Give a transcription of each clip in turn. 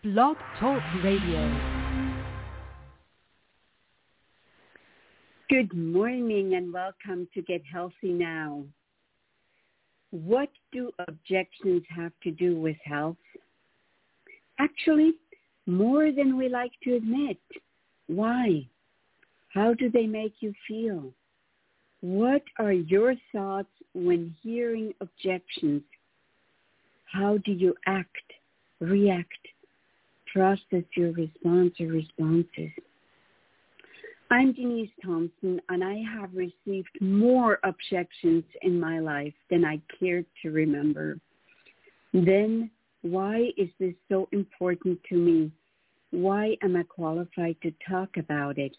Blog Talk Radio. Good morning and welcome to Get Healthy Now. What do objections have to do with health? Actually, more than we like to admit. Why? How do they make you feel? What are your thoughts when hearing objections? How do you act, react, process your response or responses? I'm Denise Thompson, and I have received more objections in my life than I cared to remember. Then, why is this so important to me? Why am I qualified to talk about it?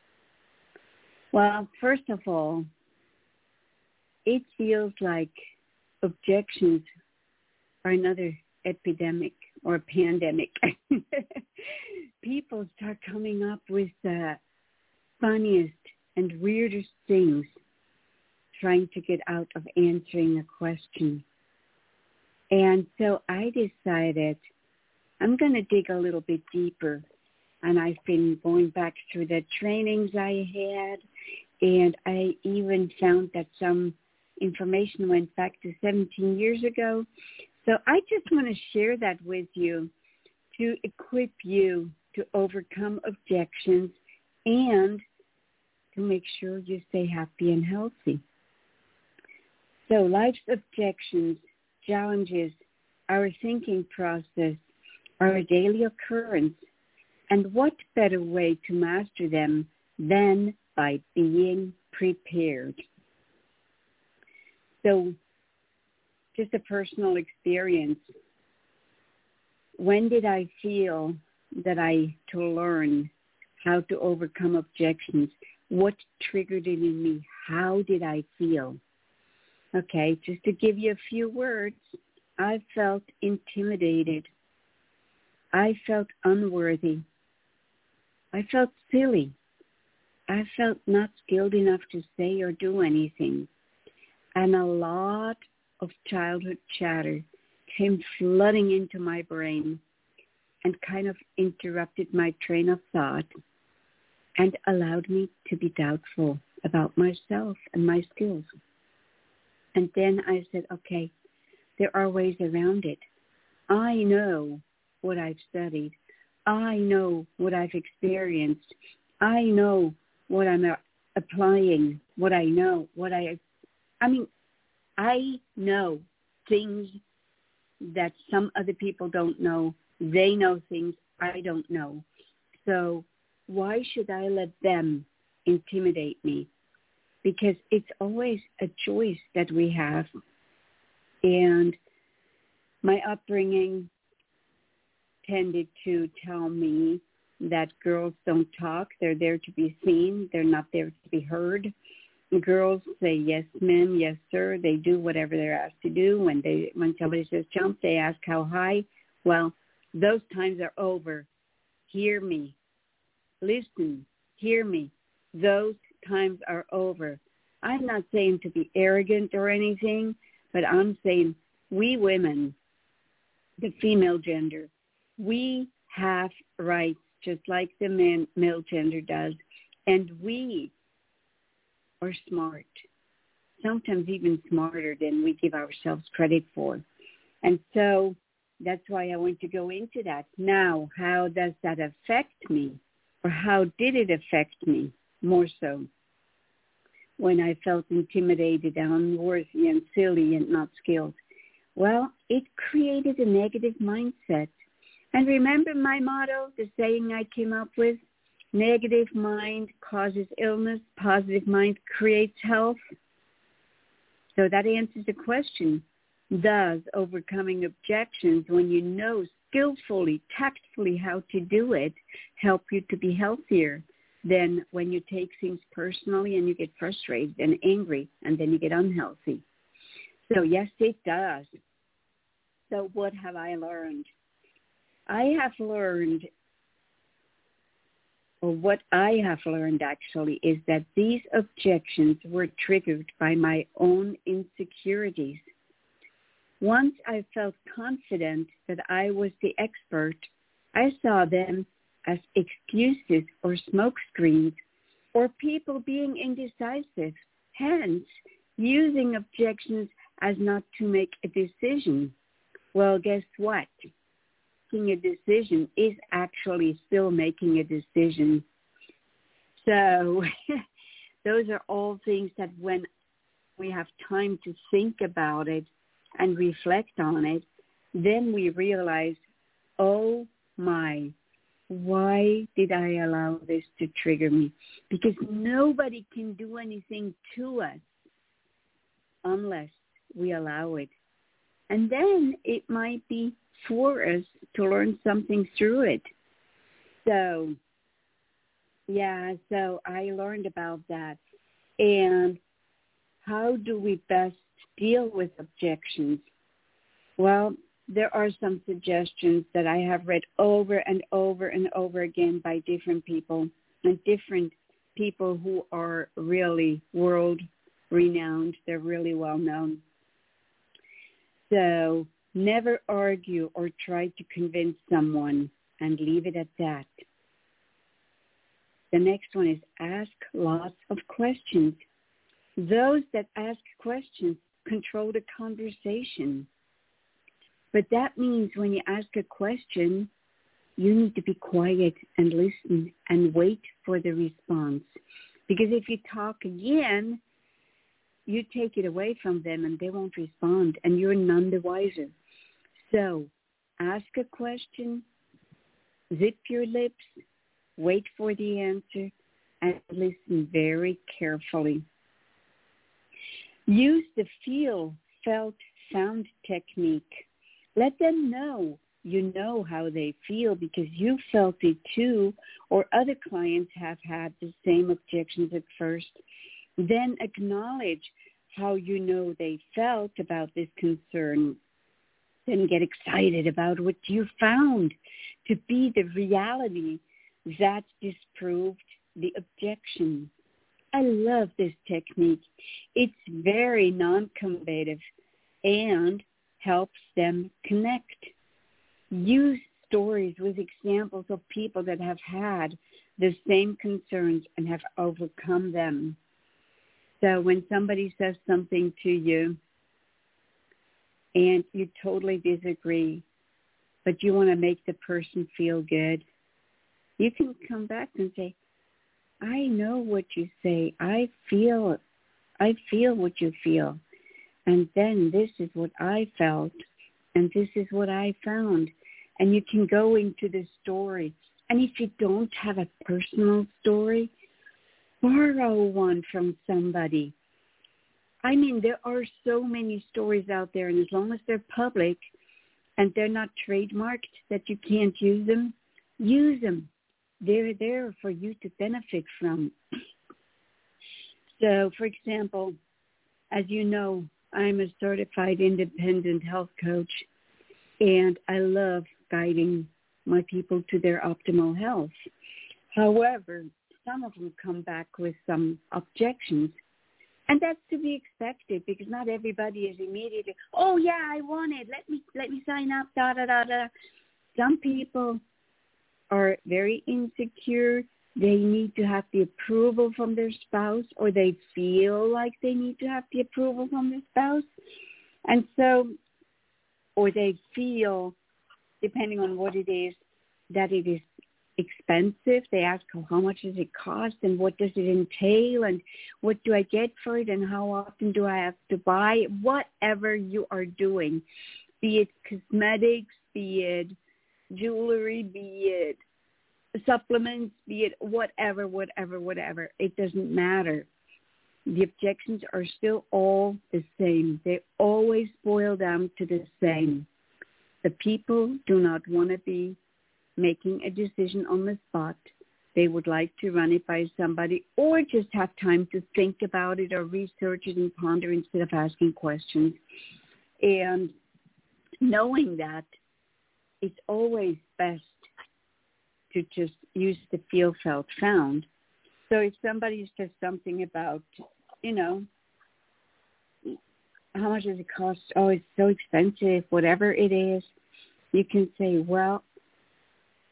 Well, first of all, it feels like objections are another epidemic or pandemic. People start coming up with the funniest and weirdest things trying to get out of answering a question. And so I decided I'm going to dig a little bit deeper. And I've been going back through the trainings I had, and I even found that some information went back to 17 years ago. So I just want to share that with you to equip you to overcome objections and to make sure you stay happy and healthy. So life's objections, challenges, our thinking process, are a daily occurrence. And what better way to master them than by being prepared? So just a personal experience. When did I feel that I to learn how to overcome objections? What triggered it in me? How did I feel? Okay, just to give you a few words, I felt intimidated. I felt unworthy. I felt silly. I felt not skilled enough to say or do anything. And a lot of childhood chatter came flooding into my brain and kind of interrupted my train of thought and allowed me to be doubtful about myself and my skills. And then I said, okay, there are ways around it. I know what I've studied. I know what I've experienced. I know what I'm applying, what I know, I know things that some other people don't know. They know things I don't know. So why should I let them intimidate me? Because it's always a choice that we have. And my upbringing tended to tell me that girls don't talk. They're there to be seen. They're not there to be heard. Girls say, yes, ma'am, yes, sir. They do whatever they're asked to do. When somebody says jump, they ask how high. Well, those times are over. Hear me. Listen. Hear me. Those times are over. I'm not saying to be arrogant or anything, but I'm saying we women, the female gender, we have rights just like the male gender does, and we are smart, sometimes even smarter than we give ourselves credit for. And so that's why I want to go into that. Now, how does that affect me, or how did it affect me more so when I felt intimidated and unworthy and silly and not skilled? Well, it created a negative mindset. And remember my motto, the saying I came up with? Negative mind causes illness, positive mind creates health. So that answers the question. Does overcoming objections, when you know skillfully, tactfully how to do it, help you to be healthier than when you take things personally and you get frustrated and angry and then you get unhealthy? So yes, it does. So what have I learned? I have learned, or what I have learned actually, is that these objections were triggered by my own insecurities. Once I felt confident that I was the expert I saw them as excuses or smokescreens or people being indecisive, hence using objections as not to make a decision. Well, guess what? Making a decision is actually still making a decision. So those are all things that when we have time to think about it and reflect on it, then we realize, oh my, why did I allow this to trigger me? Because nobody can do anything to us unless we allow it. And then it might be for us to learn something through it. So, yeah, so I learned about that. And how do we best deal with objections? Well, there are some suggestions that I have read over and over and over again by different people and different people who are really world-renowned. They're really well-known. So never argue or try to convince someone, and leave it at that. The next one is ask lots of questions. Those that ask questions control the conversation. But that means when you ask a question, you need to be quiet and listen and wait for the response. Because if you talk again, you take it away from them and they won't respond, and you're none the wiser. So ask a question, zip your lips, wait for the answer, and listen very carefully. Use the feel, felt, sound technique. Let them know you know how they feel because you felt it too, or other clients have had the same objections at first. Then acknowledge how you know they felt about this concern. Then get excited about what you found to be the reality that disproved the objection. I love this technique. It's very non-combative and helps them connect. Use stories with examples of people that have had the same concerns and have overcome them. So when somebody says something to you and you totally disagree, but you want to make the person feel good, you can come back and say, I know what you say. I feel what you feel. And then this is what I felt, and this is what I found. And you can go into the story. And if you don't have a personal story, borrow one from somebody. I mean, there are so many stories out there, and as long as they're public and they're not trademarked that you can't use them, use them. They're there for you to benefit from. So, for example, as you know, I'm a certified independent health coach, and I love guiding my people to their optimal health. However, some of them come back with some objections, and that's to be expected because not everybody is immediately, oh yeah, I want it. Let me sign up. Da da da da. Some people are very insecure. They need to have the approval from their spouse, or they feel like they need to have the approval from their spouse. And so, or they feel, depending on what it is, that it is expensive. They ask, oh, how much does it cost, and what does it entail, and what do I get for it, and how often do I have to buy it? Whatever you are doing, be it cosmetics, be it jewelry, be it supplements, be it whatever, it doesn't matter. The objections are still all the same. They always boil down to the same. The people do not want to be making a decision on the spot. They would like to run it by somebody or just have time to think about it or research it and ponder instead of asking questions. And knowing that, it's always best to just use the feel, felt, found. So if somebody says something about, how much does it cost? Oh, it's so expensive, whatever it is, you can say, well,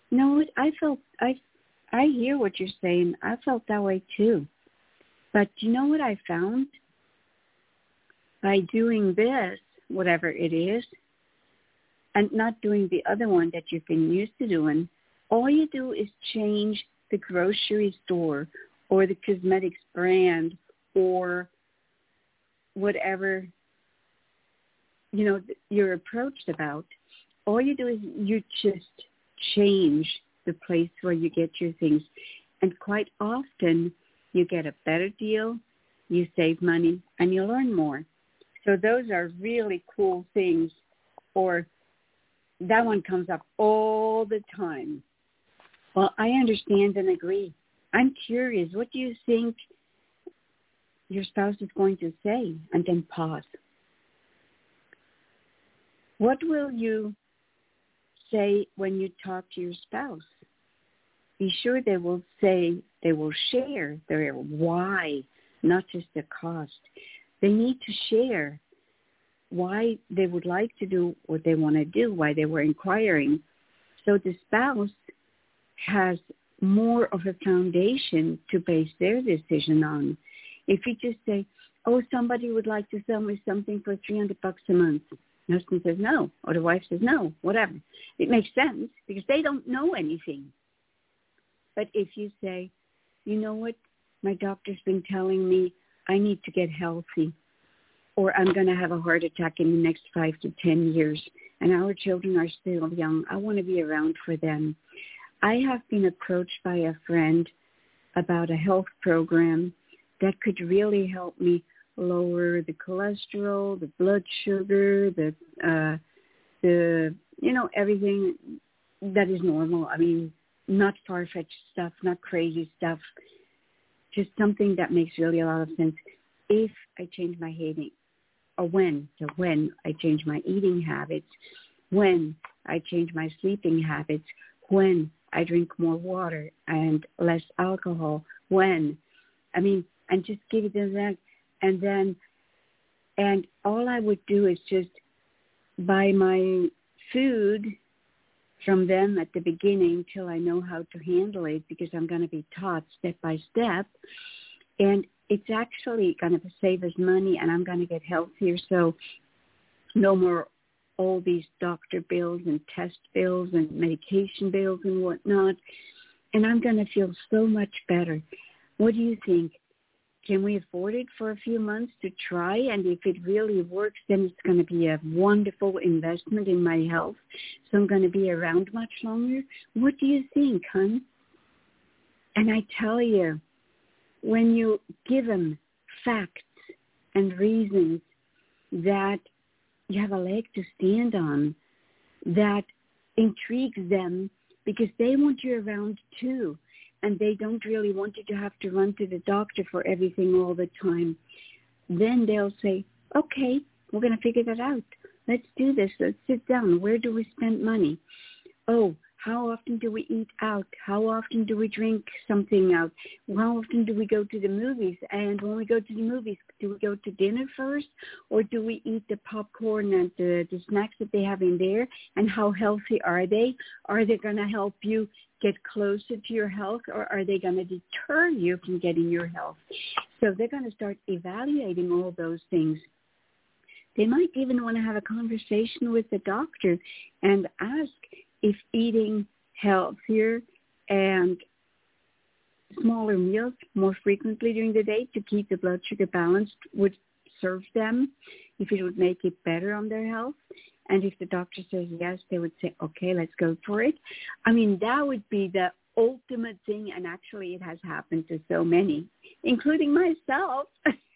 No, I hear what you're saying. I felt that way too. But you know what I found? By doing this, whatever it is, and not doing the other one that you've been used to doing, all you do is change the grocery store or the cosmetics brand or whatever, you're approached about. All you do is you just change the place where you get your things. And quite often you get a better deal, you save money, and you learn more. So those are really cool things. Or that one comes up all the time. Well, I understand and agree. I'm curious, what do you think your spouse is going to say? And then pause. What will you say when you talk to your spouse? Be sure they will share their why, not just the cost. They need to share why they would like to do what they want to do, why they were inquiring. So the spouse has more of a foundation to base their decision on. If you just say, oh, somebody would like to sell me something for $300 a month. The husband says no, or the wife says no, whatever. It makes sense because they don't know anything. But if you say, you know what, my doctor's been telling me I need to get healthy, or I'm going to have a heart attack in the next 5 to 10 years, and our children are still young. I want to be around for them. I have been approached by a friend about a health program that could really help me lower the cholesterol, the blood sugar, the everything that is normal. I mean, not far-fetched stuff, not crazy stuff, just something that makes really a lot of sense. If I change my eating, or when I change my eating habits, when I change my sleeping habits, when I drink more water and less alcohol, and just give it to that. And all I would do is just buy my food from them at the beginning till I know how to handle it, because I'm going to be taught step by step. And it's actually going to save us money, and I'm going to get healthier. So no more all these doctor bills and test bills and medication bills and whatnot. And I'm going to feel so much better. What do you think? Can we afford it for a few months to try? And if it really works, then it's going to be a wonderful investment in my health. So I'm going to be around much longer. What do you think, hon? And I tell you, when you give them facts and reasons that you have a leg to stand on, that intrigues them, because they want you around too. And they don't really want you to have to run to the doctor for everything all the time. Then they'll say, okay, we're going to figure that out. Let's do this. Let's sit down. Where do we spend money? Oh, how often do we eat out? How often do we drink something out? How often do we go to the movies? And when we go to the movies, do we go to dinner first? Or do we eat the popcorn and the snacks that they have in there? And how healthy are they? Are they going to help you get closer to your health, or are they going to deter you from getting your health? So they're going to start evaluating all those things. They might even want to have a conversation with the doctor and ask if eating healthier and smaller meals more frequently during the day to keep the blood sugar balanced would serve them, if it would make it better on their health. And if the doctor says yes, they would say, okay, let's go for it. I mean, that would be the ultimate thing, and actually it has happened to so many, including myself.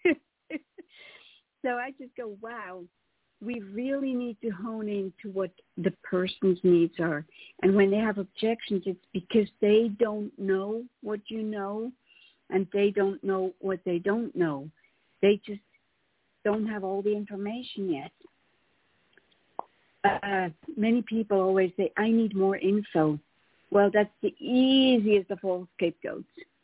So I just go, wow, we really need to hone into what the person's needs are. And when they have objections, it's because they don't know what you know, and they don't know what they don't know. They just don't have all the information yet. Many people always say, I need more info. Well, that's the easiest of all scapegoats.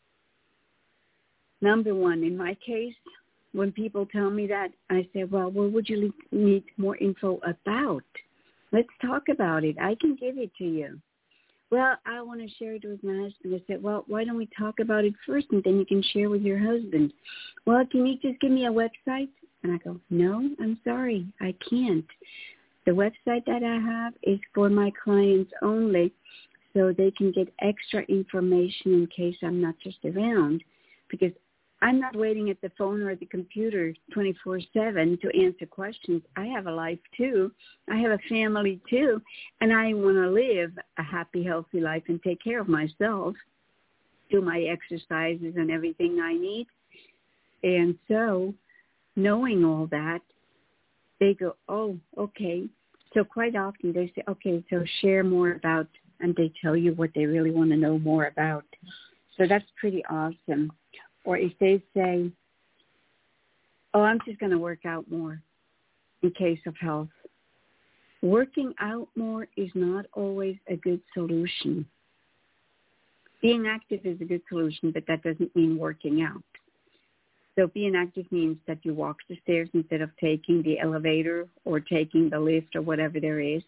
Number one, in my case, when people tell me that, I say, well, what would you need more info about? Let's talk about it. I can give it to you. Well, I want to share it with my husband. I said, well, why don't we talk about it first and then you can share with your husband? Well, can you just give me a website? And I go, no, I'm sorry, I can't. The website that I have is for my clients only, so they can get extra information in case I'm not just around, because I'm not waiting at the phone or the computer 24/7 to answer questions. I have a life too. I have a family too, and I want to live a happy, healthy life and take care of myself, do my exercises and everything I need. And so, knowing all that, they go, oh, okay. So quite often they say, okay, so share more about, and they tell you what they really want to know more about. So that's pretty awesome. Or if they say, oh, I'm just going to work out more in case of health. Working out more is not always a good solution. Being active is a good solution, but that doesn't mean working out. So being active means that you walk the stairs instead of taking the elevator or taking the lift or whatever there is.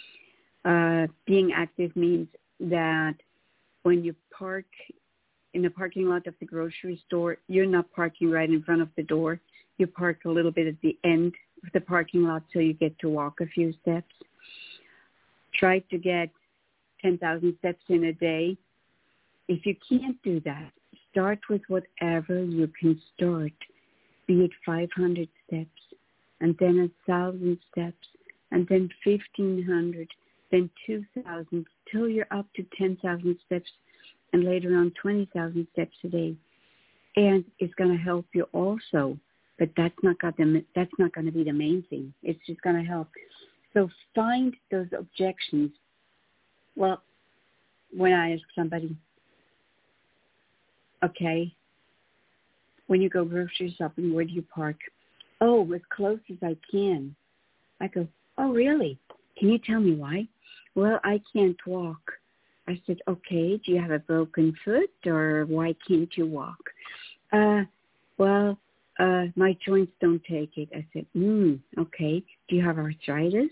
Being active means that when you park in the parking lot of the grocery store, you're not parking right in front of the door. You park a little bit at the end of the parking lot so you get to walk a few steps. Try to get 10,000 steps in a day. If you can't do that, start with whatever you can start, be it 500 steps, and then 1,000 steps, and then 1,500, then 2,000, till you're up to 10,000 steps, and later on 20,000 steps a day. And it's going to help you also, but that's not going to be the main thing. It's just going to help. So find those objections. Well, when I ask somebody, okay, when you go grocery shopping, where do you park? Oh, as close as I can. I go, oh, really? Can you tell me why? Well, I can't walk. I said, okay, do you have a broken foot or why can't you walk? My joints don't take it. I said, okay. Do you have arthritis?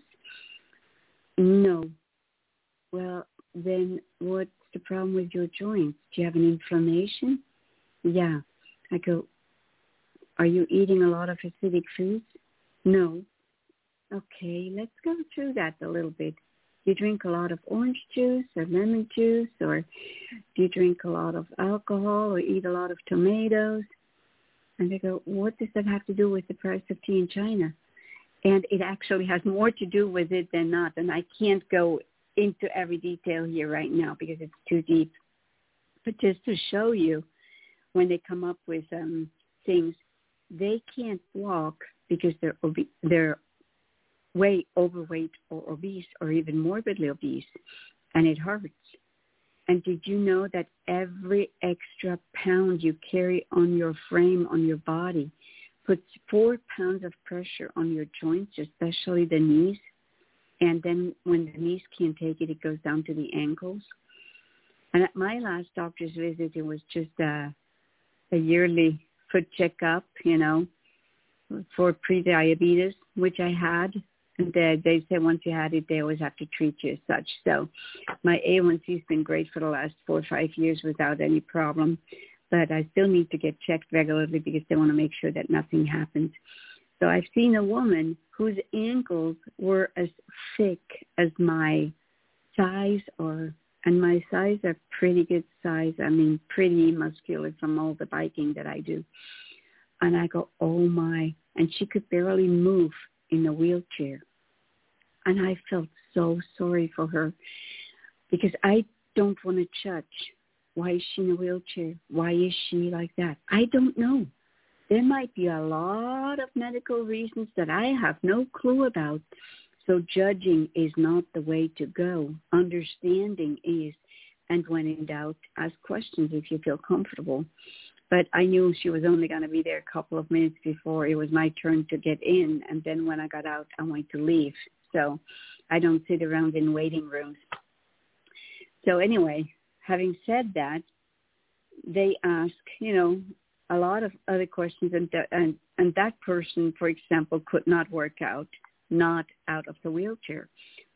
No. Well, then what's the problem with your joints? Do you have an inflammation? Yeah. I go, are you eating a lot of acidic foods? No. Okay, let's go through that a little bit. Do you drink a lot of orange juice or lemon juice, or do you drink a lot of alcohol or eat a lot of tomatoes? And they go, what does that have to do with the price of tea in China? And it actually has more to do with it than not. And I can't go into every detail here right now because it's too deep. But just to show you, when they come up with things, they can't walk because they're way overweight or obese or even morbidly obese, and it hurts. And did you know that every extra pound you carry on your frame, on your body, puts 4 pounds of pressure on your joints, especially the knees? And then when the knees can't take it, it goes down to the ankles. And at my last doctor's visit, it was just a yearly foot checkup, for pre-diabetes, which I had. And they said once you had it, they always have to treat you as such. So my A1C has been great for the last 4 or 5 years without any problem. But I still need to get checked regularly because they want to make sure that nothing happens. So I've seen a woman whose ankles were as thick as my thighs are. And my thighs are pretty good size. I mean, pretty muscular from all the biking that I do. And I go, oh, my. And she could barely move in a wheelchair. And I felt so sorry for her because I don't want to judge. Why is she in a wheelchair? Why is she like that? I don't know. There might be a lot of medical reasons that I have no clue about. So judging is not the way to go. Understanding is. And when in doubt, ask questions if you feel comfortable. But I knew she was only going to be there a couple of minutes before it was my turn to get in. And then when I got out, I wanted to leave. So I don't sit around in waiting rooms. So anyway, having said that, they ask, a lot of other questions. And that person, for example, could not work out, not out of the wheelchair.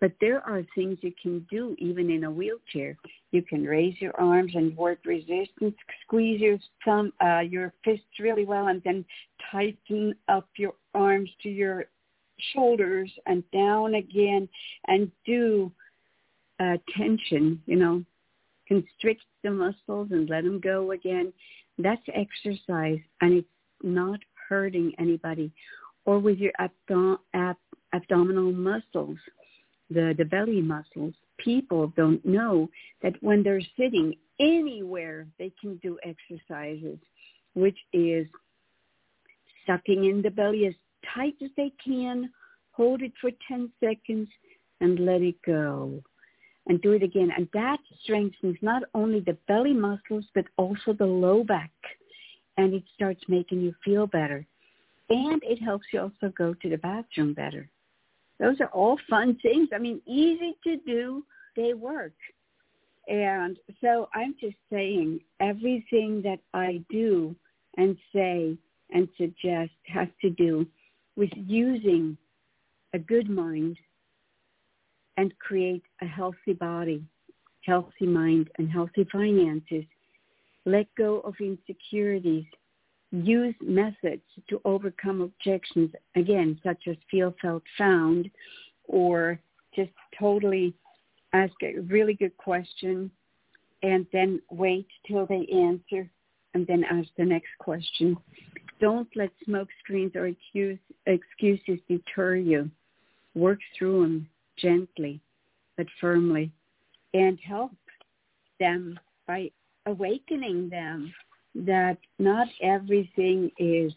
But there are things you can do even in a wheelchair. You can raise your arms and work resistance, squeeze your fists really well, and then tighten up your arms to your shoulders and down again, and do tension, constrict the muscles and let them go again. That's exercise, and it's not hurting anybody. Or with your abdominal muscles, the belly muscles. People don't know that when they're sitting anywhere, they can do exercises, which is sucking in the belly as tight as they can, hold it for 10 seconds, and let it go. And do it again. And that strengthens not only the belly muscles, but also the low back. And it starts making you feel better. And it helps you also go to the bathroom better. Those are all fun things. I mean, easy to do. They work. And so I'm just saying everything that I do and say and suggest has to do with using a good mind and create a healthy body, healthy mind, and healthy finances. Let go of insecurities. Use methods to overcome objections, again, such as feel, felt, found, or just totally ask a really good question and then wait till they answer and then ask the next question. Don't let smoke screens or excuses deter you. Work through them gently but firmly, and help them by awakening them that not everything is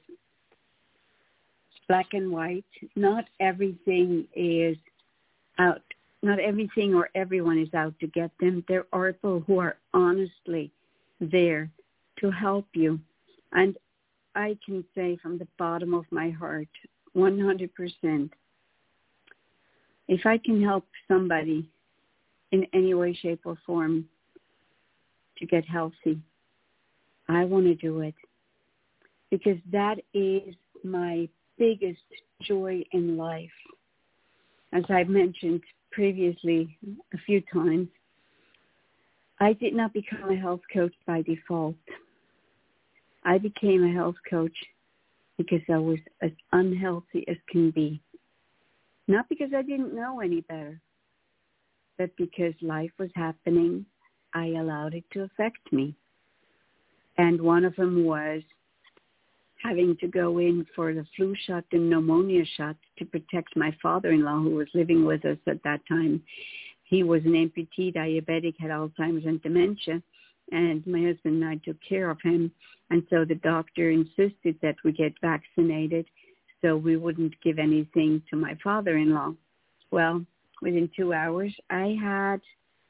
black and white, not everything is out, not everything or everyone is out to get them. There are people who are honestly there to help you. And I can say from the bottom of my heart, 100%, if I can help somebody in any way, shape, or form to get healthy, I want to do it, because that is my biggest joy in life. As I've mentioned previously a few times, I did not become a health coach by default. I became a health coach because I was as unhealthy as can be. Not because I didn't know any better, but because life was happening, I allowed it to affect me. And one of them was having to go in for the flu shot and pneumonia shot to protect my father-in-law, who was living with us at that time. He was an amputee, diabetic, had Alzheimer's and dementia, and my husband and I took care of him. And so the doctor insisted that we get vaccinated so we wouldn't give anything to my father-in-law. Well, within 2 hours, I had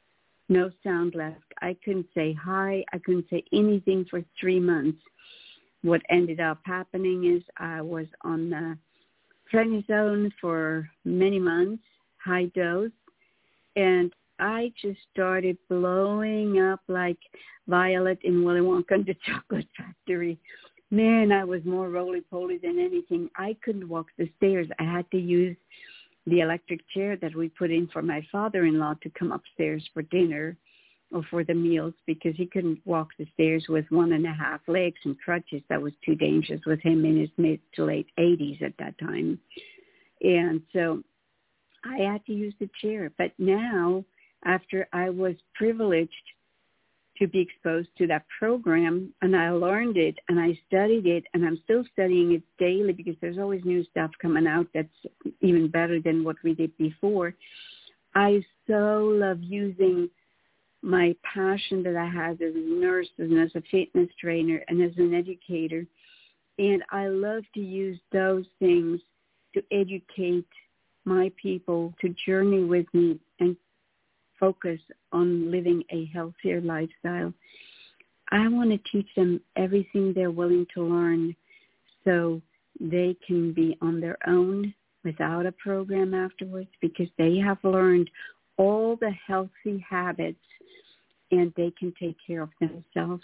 no sound left. I couldn't say hi. I couldn't say anything for 3 months. What ended up happening is I was on the prednisone for many months, high dose, and I just started blowing up like Violet in Willy Wonka and the Chocolate Factory. Man, I was more roly-poly than anything. I couldn't walk the stairs. I had to use the electric chair that we put in for my father-in-law to come upstairs for dinner or for the meals, because he couldn't walk the stairs with 1.5 legs and crutches. That was too dangerous with him in his mid to late 80s at that time. And so I had to use the chair. But now, after I was privileged to be exposed to that program, and I learned it and I studied it, and I'm still studying it daily because there's always new stuff coming out that's even better than what we did before. I so love using my passion that I had as a nurse and as a fitness trainer and as an educator. And I love to use those things to educate my people to journey with me and focus on living a healthier lifestyle. I want to teach them everything they're willing to learn so they can be on their own without a program afterwards, because they have learned all the healthy habits and they can take care of themselves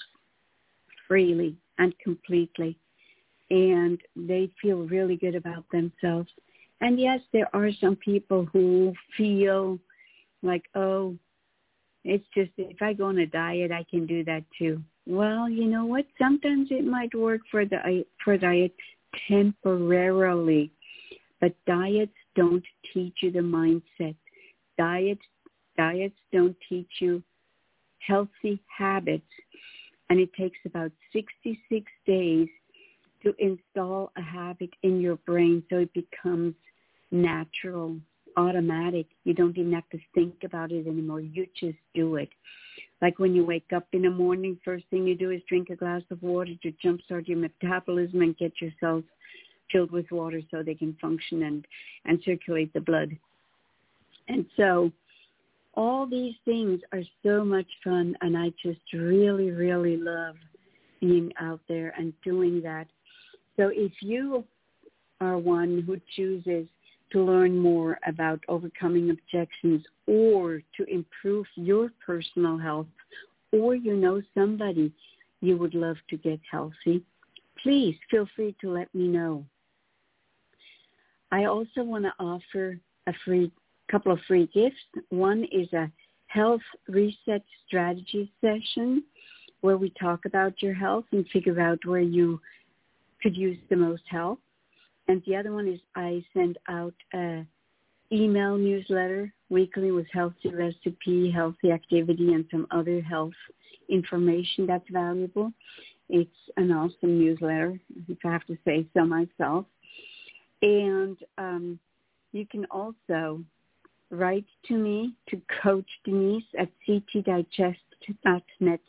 freely and completely. And they feel really good about themselves. And yes, there are some people who feel like, oh, it's just if I go on a diet, I can do that too. Well, you know what? Sometimes it might work for diet temporarily, but diets don't teach you the mindset. Diets don't teach you healthy habits, and it takes about 66 days to install a habit in your brain so it becomes natural, automatic. You don't even have to think about it anymore. You just do it. Like when you wake up in the morning, first thing you do is drink a glass of water to jumpstart your metabolism and get your cells filled with water so they can function and circulate the blood. And so all these things are so much fun, and I just really, really love being out there and doing that. So if you are one who chooses to learn more about overcoming objections or to improve your personal health, or you know somebody you would love to get healthy, please feel free to let me know. I also want to offer a couple of free gifts. One is a health reset strategy session where we talk about your health and figure out where you could use the most help. And the other one is I send out an email newsletter weekly with healthy recipe, healthy activity, and some other health information that's valuable. It's an awesome newsletter, if I have to say so myself. And you can also write to me, to Coach Denise at ctdigest.net,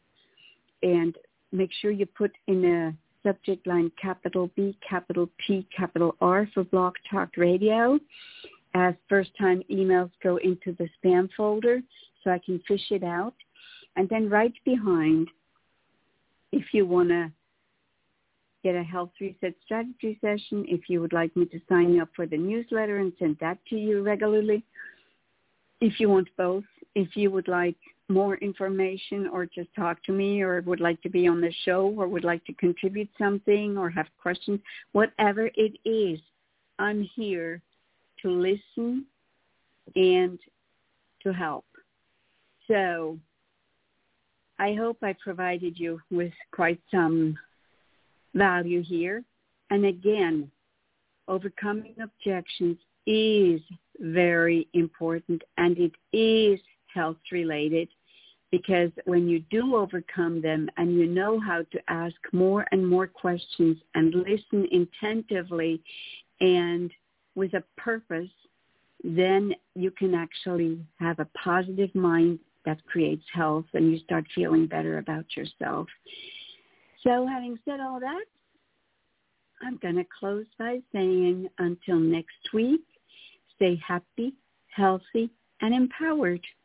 and make sure you put in a subject line capital B, capital P, capital R for Blog Talk Radio, as first-time emails go into the spam folder so I can fish it out. And then right behind, if you want to get a health reset strategy session, if you would like me to sign you up for the newsletter and send that to you regularly, if you want both, if you would like more information or just talk to me or would like to be on the show or would like to contribute something or have questions, whatever it is, I'm here to listen and to help. So I hope I provided you with quite some value here. And again, overcoming objections is very important, and it is health related, because when you do overcome them and you know how to ask more and more questions and listen attentively and with a purpose, then you can actually have a positive mind that creates health, and you start feeling better about yourself. So having said all that, I'm going to close by saying until next week, stay happy, healthy, and empowered.